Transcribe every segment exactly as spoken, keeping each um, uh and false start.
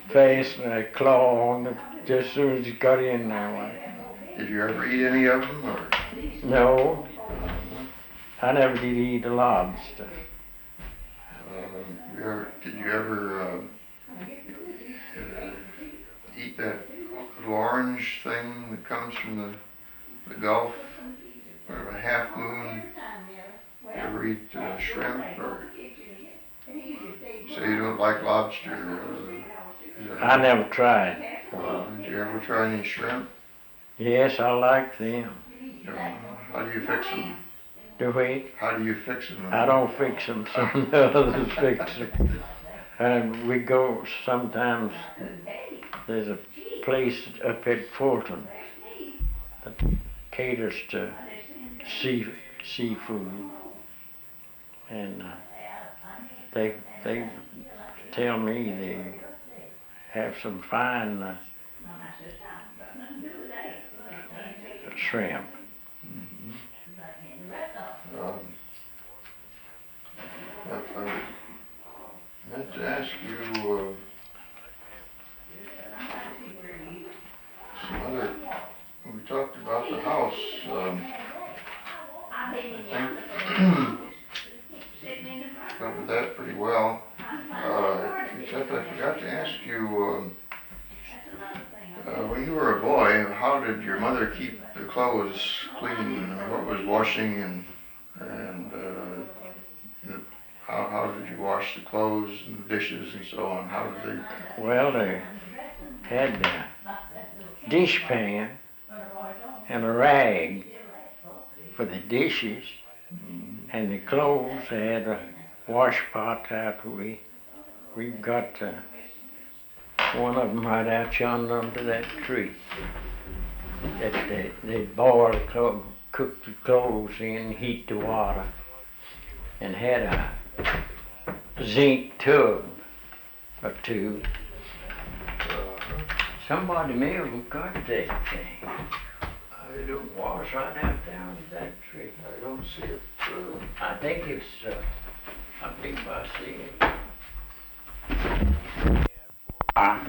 fasten a claw on it just as soon as you got in there. Like. Did you ever eat any of them, or? No, I never did eat a lobster. Um, you ever, did you ever um, uh, eat that little orange thing that comes from the, the Gulf, or a half moon? You ever eat uh, shrimp, or say you don't like lobster? Uh, I never tried. Uh, did you ever try any shrimp? Yes, I like them. Uh, how do you fix them? Do we? How do you fix them? I don't fix them, some others fix them. And we go sometimes, there's a place up at Fulton that caters to sea, seafood. And uh, they, they tell me they have some fine uh, shrimp. Mm-hmm. Um, I, I meant to ask you uh, some other, when we talked about the house, um, I think covered that pretty well, uh, except I forgot to ask you, um, uh, when you were a boy, how did your mother keep the clothes clean? What was washing and, and uh, how, how did you wash the clothes and the dishes and so on? How did they? Well, they had a dishpan and a rag for the dishes, and the clothes they had a wash pot out. We we've got uh, one of them right out yonder under that tree. That they they boil the clothes, cook the clothes in, heat the water, and had a zinc tub or two. Somebody may have got that thing. I don't wash right out down that tree. I don't see it. Uh, I think it's, uh, I think I see it. Uh,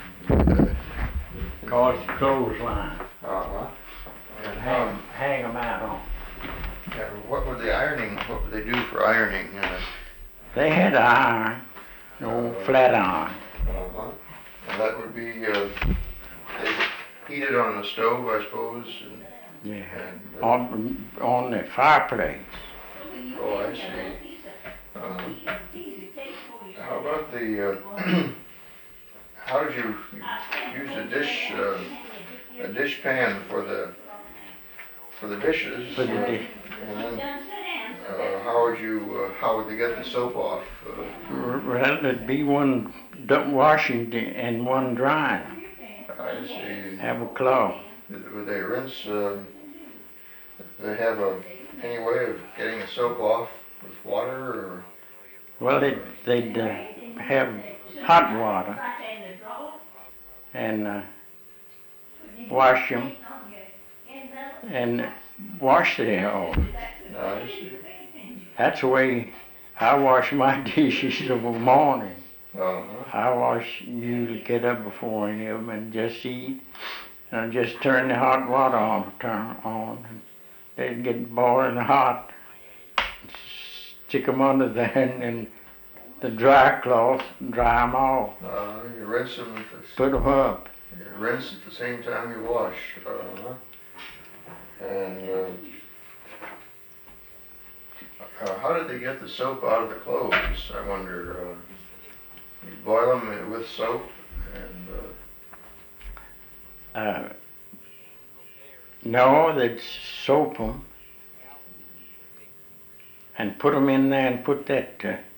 call it the clothesline. uh-huh. And hang, hang them out on. And what would the ironing, what would they do for ironing? Uh, They had iron, an old flat iron. uh-huh. And that would be, uh, they heat it on the stove, I suppose? And, Yeah, and, uh, on, on the fireplace. oh, I see. Um, how about the, uh, how did you use a dish, uh, a dish pan for the, for the dishes? For the uh, dish. And then, uh, how would you, uh, how would they get the soap off? Uh, Well, it'd be one du- washing di- and one drying. I see. Have a cloth. Would they rinse, uh, they have a, any way of getting the soap off with water, or? Well, they'd, they'd uh, have hot water and uh, wash them and wash the hair off. I see. That's the way I wash my dishes of a morning. Uh-huh. I wash, usually get up before any of them and just eat. And I just turn the hot water on, turn on, and they'd get boiling hot. Stick them under there, and then the dry cloth, dry them off. Uh, you rinse them, at the, Put them up. you rinse at the same time you wash. Uh-huh. And, uh, uh, how did they get the soap out of the clothes? I wonder. Uh, you boil them with soap, and uh, Uh, no, they'd soap them and put them in there and put that uh,